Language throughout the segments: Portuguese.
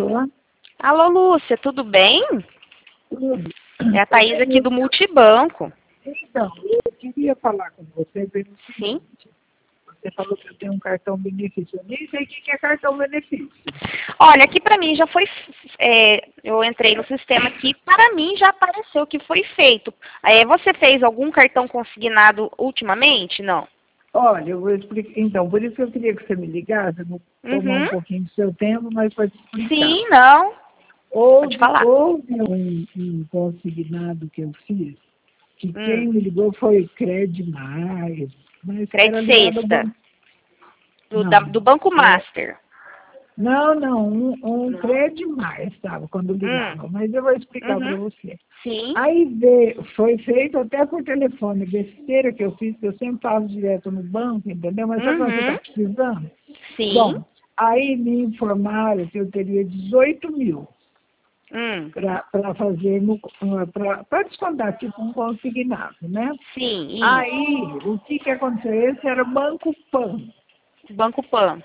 Alô? Alô, Lúcia, tudo bem? Tudo. É a Thaís aqui do Multibanco. Então, eu queria falar com você pelo Sim? seguinte. Você falou que eu tenho um cartão benefício. Eu nem sei o que é cartão benefício. Olha, aqui para mim já foi, eu entrei no sistema aqui, para mim já apareceu que foi feito. Você fez algum cartão consignado ultimamente? Não? Olha, eu vou explicar. Então, por isso que eu queria que você me ligasse. Eu vou tomar um pouquinho do seu tempo, mas para te explicar. Sim, não. Pode falar. Houve um consignado que eu fiz, que quem me ligou foi Credmais. Crédito Sexta. Do Banco Master. Não, um Credmais, sabe, quando ligava. Mas eu vou explicar para você. Sim. Aí foi feito até por telefone, besteira que eu fiz, que eu sempre faço direto no banco, entendeu? Mas sabe quando você está precisando? Sim. Bom, aí me informaram que eu teria 18 mil. Para fazer, para descontar, tipo um consignado, né? Sim, isso. Aí, o que aconteceu? Esse era o Banco Pan. Banco Pan.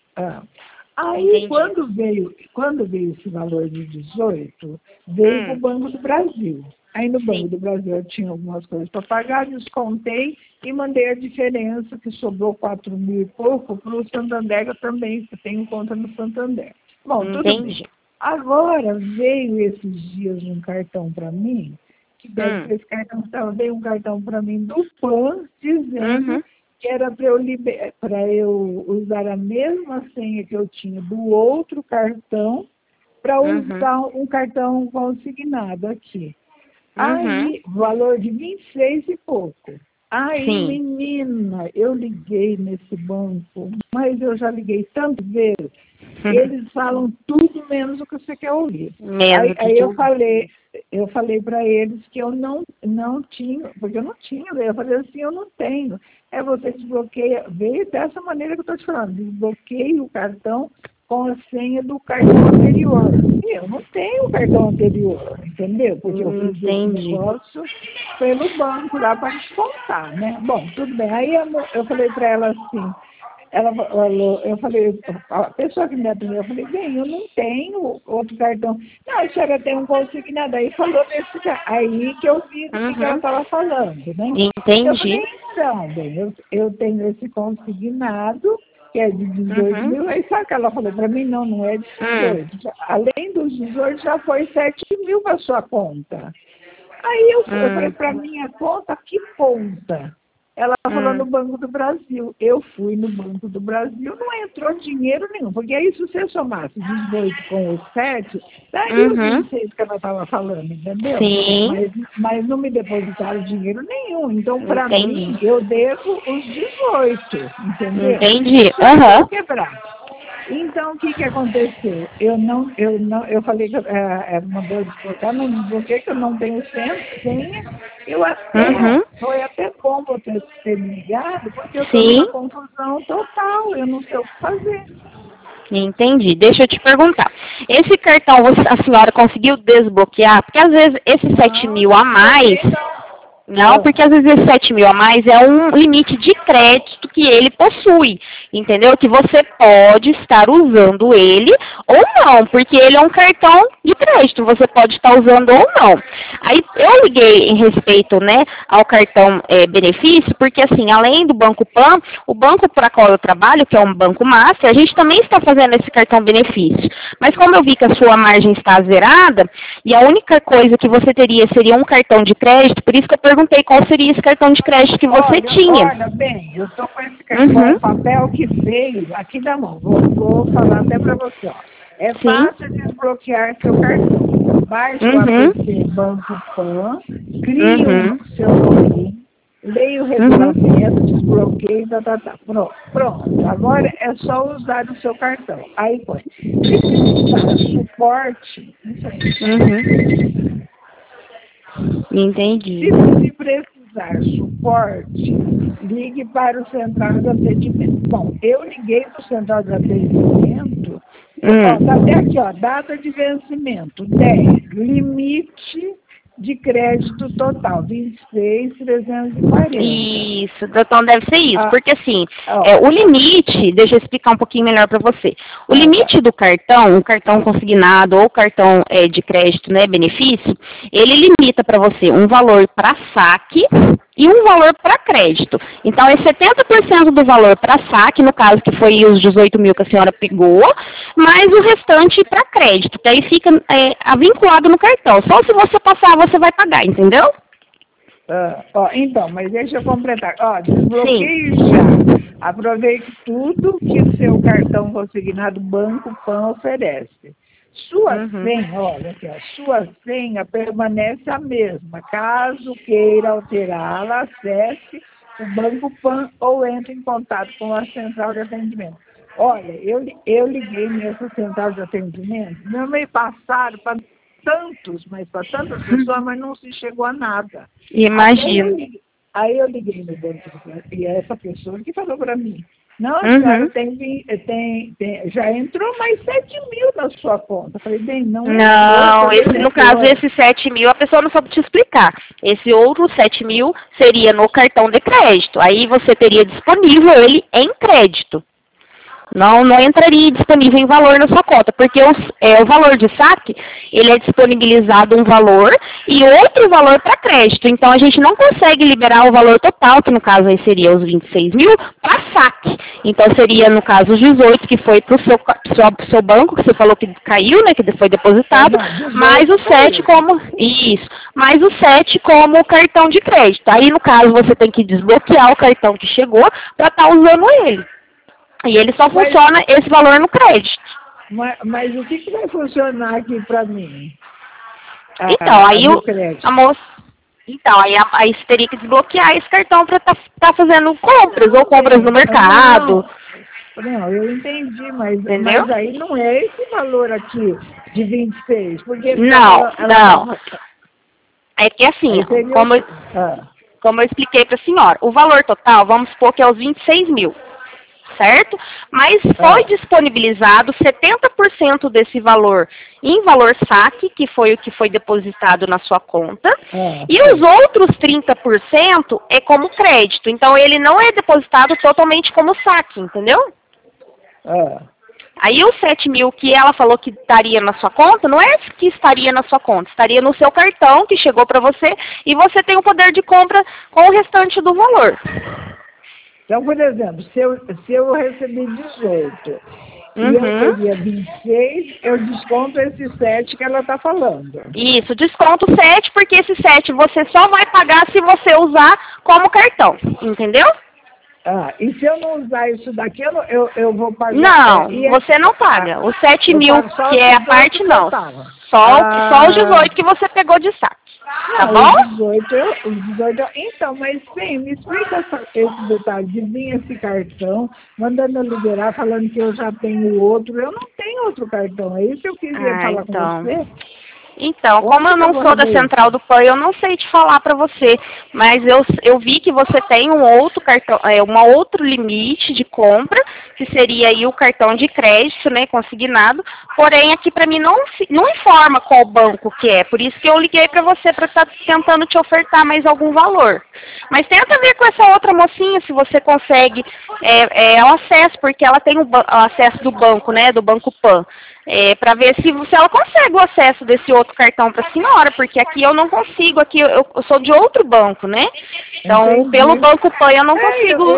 Aí, Entendi. quando veio esse valor de 18, veio para o Banco do Brasil. Aí, no Banco do Brasil, eu tinha algumas coisas para pagar, descontei e mandei a diferença, que sobrou 4 mil e pouco, para o Santander, eu também tenho conta no Santander. Bom, tudo bem. Agora veio esses dias um cartão para mim, que deve ser esse cartão, veio um cartão para mim do PAN, dizendo que era para eu usar a mesma senha que eu tinha do outro cartão, para usar um cartão consignado aqui. Aí, valor de 26 e pouco. Aí, menina, eu liguei nesse banco, mas eu já liguei tantas vezes. Eles falam tudo menos o que você quer ouvir. Aí eu falei para eles que eu não tinha, porque eu não tinha, eu falei assim, eu não tenho. Você desbloqueia, veio dessa maneira que eu estou te falando, desbloqueia o cartão com a senha do cartão anterior. Eu não tenho o cartão anterior, entendeu? Porque eu fiz esse negócio pelo banco lá para descontar, né? Bom, tudo bem. Aí eu falei para ela assim, eu falei, a pessoa que me atendeu, eu falei, bem, eu não tenho outro cartão. Não, a senhora tem um consignado. Aí falou nesse aí que eu vi do que ela estava falando, né? Entendi. Eu falei, então, bem, eu tenho esse consignado, que é de 18 mil, aí sabe o que ela falou para mim? Não é de 18. Além dos 18, já foi 7 mil para sua conta. Aí eu falei, para minha conta, que conta? Ela falou no Banco do Brasil. Eu fui no Banco do Brasil, não entrou dinheiro nenhum, porque aí se você somasse 18 com os 7, daí os 26 que ela estava falando, entendeu? Sim. Mas não me depositaram dinheiro nenhum. Então, para mim, eu devo os 18, entendeu? Entendi. Vou quebrar. Então, o que aconteceu? Eu falei que mandou desbloquear, não desbloqueei, que eu não tenho senha. Foi até bom você ter me ligado, porque eu estou numa confusão total, eu não sei o que fazer. Entendi. Deixa eu te perguntar. Esse cartão a senhora conseguiu desbloquear? Porque às vezes esses 7 mil a mais... Não, porque às vezes esse 7 mil a mais é um limite de crédito que ele possui, entendeu? Que você pode estar usando ele ou não, porque ele é um cartão de crédito, você pode estar usando ou não. Aí eu liguei em respeito, né, ao cartão benefício, porque assim, além do Banco Pan, o banco para qual eu trabalho, que é um Banco Master, a gente também está fazendo esse cartão benefício. Mas como eu vi que a sua margem está zerada, e a única coisa que você teria seria um cartão de crédito, por isso que eu perguntei qual seria esse cartão de crédito que você tinha. Olha, bem, eu estou com esse cartão, o papel que veio aqui da mão. Vou falar até para você, ó. É fácil desbloquear seu cartão. Baixe o app Banco Pan, crie o seu login, leia o regulamento, desbloqueie, Pronto. Agora é só usar o seu cartão. Aí põe. Se precisar suporte, Entendi. Se precisar suporte, ligue para o central de atendimento. Bom, eu liguei para o central de atendimento. Está até aqui, ó, data de vencimento 10, limite de crédito total, 26.340. Isso, então deve ser isso, porque assim, ó, o limite, deixa eu explicar um pouquinho melhor para você. O limite do cartão, um cartão consignado ou cartão de crédito, né, benefício, ele limita para você um valor para saque e um valor para crédito. Então, é 70% do valor para saque, no caso que foi os 18 mil que a senhora pegou, mais o restante para crédito, que aí fica vinculado no cartão. Só se você passar, você vai pagar, entendeu? Então, mas deixa eu completar. Desbloqueio já. Aproveite tudo que o seu cartão consignado Banco Pan oferece. Sua senha, olha aqui, sua senha permanece a mesma. Caso queira alterá-la, acesse o Banco Pan ou entre em contato com a central de atendimento. Olha, eu liguei nessa central de atendimento, não me passaram para para tantas pessoas, mas não se chegou a nada. Imagino. Aí eu liguei no banco e essa pessoa que falou para mim, não, senhora, já entrou mais 7 mil na sua conta. Eu falei, bem, não. Não, no caso, esse 7 mil, a pessoa não soube te explicar. Esse outro 7 mil seria no cartão de crédito. Aí você teria disponível ele em crédito. Não entraria disponível em valor na sua conta, porque o valor de saque, ele é disponibilizado um valor e outro valor para crédito. Então, a gente não consegue liberar o valor total, que no caso aí seria os 26 mil, para saque. Então, seria, no caso, os 18, que foi para o seu banco, que você falou que caiu, né, que foi depositado, mais o 7 mais o 7 como cartão de crédito. Aí, no caso, você tem que desbloquear o cartão que chegou para estar usando ele. E ele só funciona esse valor no crédito. Mas o que vai funcionar aqui para mim? Então, aí a moça... Então, aí você teria que desbloquear esse cartão para estar fazendo compras, ou compras no mercado. Não, eu entendi, mas aí não é esse valor aqui de 26, porque... Não. É que assim, como eu expliquei para a senhora, o valor total, vamos supor que é os 26 mil. Certo? Mas foi disponibilizado 70% desse valor em valor saque, que foi o que foi depositado na sua conta, e os outros 30% é como crédito. Então, ele não é depositado totalmente como saque, entendeu? Aí, os 7 mil que ela falou que estaria na sua conta, não é que estaria na sua conta, estaria no seu cartão que chegou para você, e você tem o poder de compra com o restante do valor. Então, por exemplo, se eu receber 18 e eu teria 26, eu desconto esse 7 que ela está falando. Isso, desconto 7, porque esse 7 você só vai pagar se você usar como cartão, entendeu? E se eu não usar isso daqui, eu vou pagar? Não, você não paga. Os 7 mil, que é a parte, não. Só os 18 que você pegou de saque. Tá bom? Os 18. Então, mas bem, me explica esse detalhe de vir esse cartão, mandando eu liberar, falando que eu já tenho outro. Eu não tenho outro cartão. É isso que eu queria falar com você. Então, como eu não sou da central do PAN, eu não sei te falar para você, mas eu vi que você tem um outro cartão, um outro limite de compra, que seria aí o cartão de crédito, né, consignado, porém aqui para mim não informa qual banco que é, por isso que eu liguei para você para estar tentando te ofertar mais algum valor. Mas tenta ver com essa outra mocinha se você consegue o acesso, porque ela tem o acesso do banco, né, do Banco PAN. Para ver se ela consegue o acesso desse outro cartão para a senhora, porque aqui eu não consigo, aqui eu sou de outro banco, né? Então, pelo Banco PAN eu não consigo...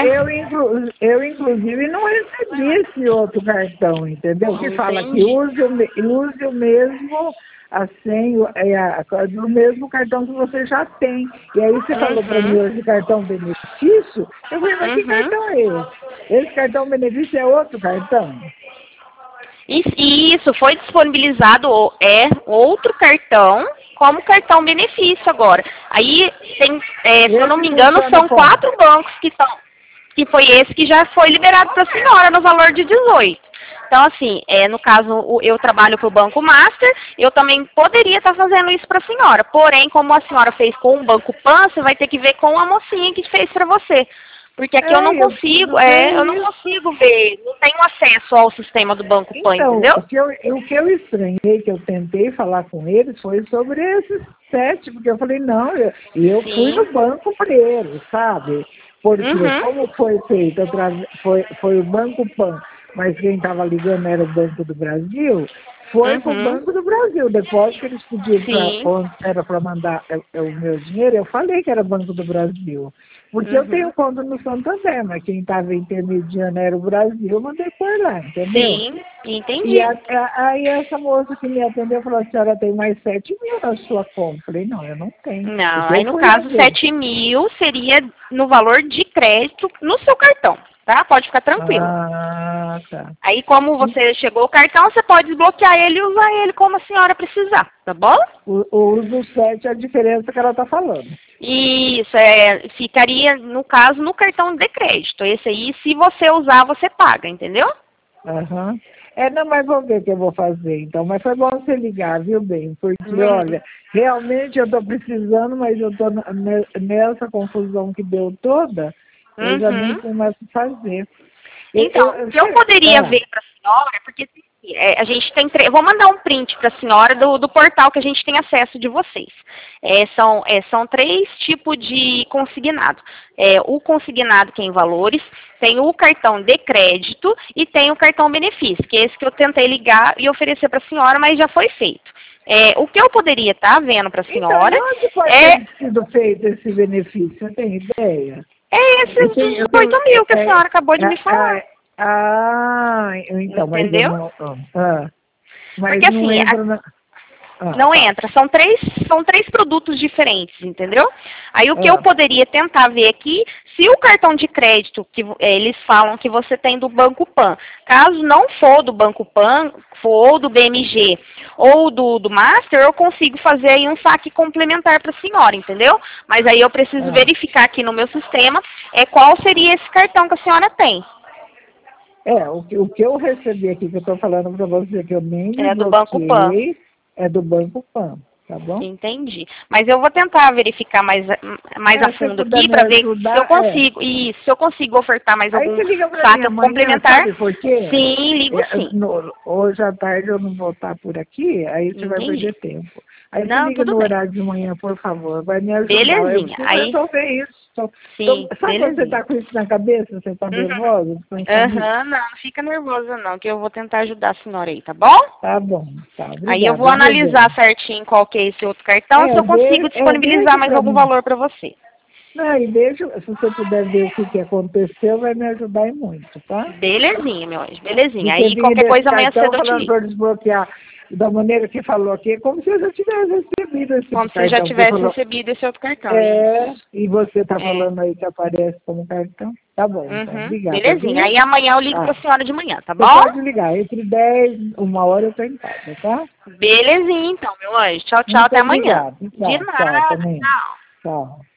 Eu, inclusive, não recebi esse outro cartão, entendeu? Que fala que use o mesmo... a senha do mesmo cartão que você já tem. E aí você falou para mim esse cartão benefício, eu falei, mas que cartão é esse? Esse cartão benefício é outro cartão? Isso, foi disponibilizado outro cartão como cartão benefício agora. Aí, se eu não me engano, são 4 bancos que foi esse que já foi liberado para a senhora no valor de 18. Então, assim, no caso, eu trabalho para o Banco Master, eu também poderia estar fazendo isso para a senhora. Porém, como a senhora fez com o Banco PAN, você vai ter que ver com a mocinha que fez para você. Porque aqui eu não consigo, eu não consigo ver, não tenho acesso ao sistema do Banco Pan, então, entendeu? O que eu estranhei, que eu tentei falar com eles, foi sobre esses 7, porque eu falei, não, eu fui no banco primeiro, sabe? Porque como foi feito, foi o Banco Pan, mas quem estava ligando era o Banco do Brasil, foi para o Banco do Brasil. Depois que eles pediram era para mandar o meu dinheiro, eu falei que era Banco do Brasil. Porque eu tenho conta no Santander, mas quem estava intermediando era o Brasil, eu mandei por lá, entendeu? Sim, entendi. E aí essa moça que me atendeu falou, a senhora tem mais 7 mil na sua conta. Eu falei, não, eu não tenho. Não, aí no caso 7 mil seria no valor de crédito no seu cartão, tá? Pode ficar tranquilo. Ah, tá. Aí como você chegou o cartão, você pode desbloquear ele e usar ele como a senhora precisar, tá bom? O uso 7 é a diferença que ela está falando. Isso, ficaria, no caso, no cartão de crédito. Esse aí, se você usar, você paga, entendeu? Aham. Não, mas vamos ver o que eu vou fazer, então. Mas foi bom você ligar, viu, bem? Porque, olha, realmente eu estou precisando, mas eu estou nessa confusão que deu toda, eu já nem sei mais o que fazer. Então, o que eu poderia ver para a senhora, porque a gente tem vou mandar um print para a senhora do portal que a gente tem acesso de vocês. São 3 tipos de consignado. O consignado que é em valores, tem o cartão de crédito e tem o cartão benefício, que é esse que eu tentei ligar e oferecer para a senhora, mas já foi feito. O que eu poderia estar vendo para a senhora onde pode ter sido feito esse benefício? Você tem ideia? Esses 18 mil que a senhora acabou de me falar. Então, entendeu? Mas porque assim, não entra. São três produtos diferentes, entendeu? Aí o que eu poderia tentar ver aqui, se o cartão de crédito que eles falam que você tem do Banco Pan, caso não for do Banco Pan, for do BMG ou do Master, eu consigo fazer aí um saque complementar para a senhora, entendeu? Mas aí eu preciso verificar aqui no meu sistema qual seria esse cartão que a senhora tem. O que eu recebi aqui, que eu estou falando para você, que eu nem do Banco Pan. É do Banco Pan, tá bom? Entendi. Mas eu vou tentar verificar mais a fundo aqui para ver se eu consigo. Isso, se eu consigo ofertar mais algum saque complementar. Sabe por quê? Sim, ligo sim. Hoje à tarde eu não vou estar por aqui, aí você vai perder tempo. Aí você liga no horário de manhã, por favor, vai me ajudar. Belezinha. Eu preciso resolver isso. Sim, sabe quando você está com isso na cabeça? Você está nervosa? Não fica nervosa não, que eu vou tentar ajudar a senhora aí, tá bom? Tá bom, tá. Obrigada, aí eu vou analisar certinho qual que é esse outro cartão, se eu consigo disponibilizar mais algum valor para você. Não, e se você puder ver o que aconteceu, vai me ajudar muito, tá? Belezinha, meu anjo, belezinha. Aí qualquer coisa amanhã cedo eu te ligo. Para desbloquear da maneira que falou aqui, como se eu já tivesse recebido esse cartão. Como se já tivesse recebido esse outro cartão. E você está falando aí que aparece como cartão? Tá bom, então, obrigada. Belezinha, aí amanhã eu ligo para a senhora de manhã, tá bom? Você pode ligar, entre 10 e 1 hora eu estou em casa, tá? Belezinha, então, meu anjo. Tchau, tchau, até amanhã. Obrigado. De nada, tchau.